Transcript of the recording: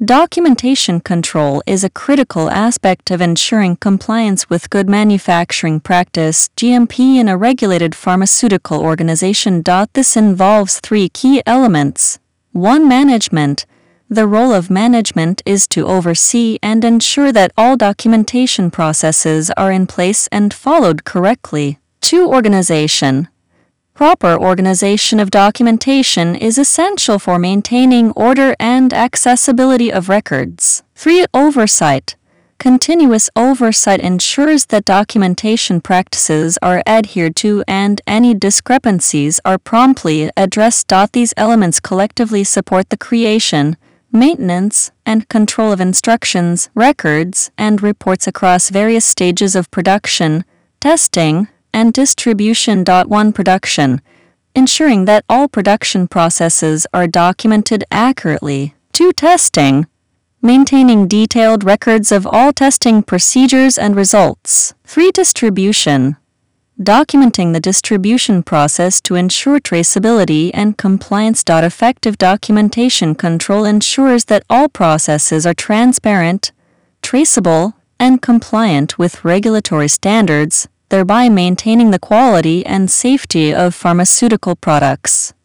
Documentation control is a critical aspect of ensuring compliance with good manufacturing practice (GMP) in a regulated pharmaceutical organization. This involves three key elements. 1. Management. The role of management is to oversee and ensure that all documentation processes are in place and followed correctly. 2. Organization. Proper organization of documentation is essential for maintaining order and accessibility of records. 3. Oversight. Continuous oversight ensures that documentation practices are adhered to and any discrepancies are promptly addressed. These elements collectively support the creation, maintenance, and control of instructions, records, and reports across various stages of production, testing, and distribution. 1. Production. Ensuring that all production processes are documented accurately. 2. Testing. Maintaining detailed records of all testing procedures and results. 3. Distribution. Documenting the distribution process to ensure traceability and compliance. Effective documentation control ensures that all processes are transparent, traceable, and compliant with regulatory standards, thereby maintaining the quality and safety of pharmaceutical products.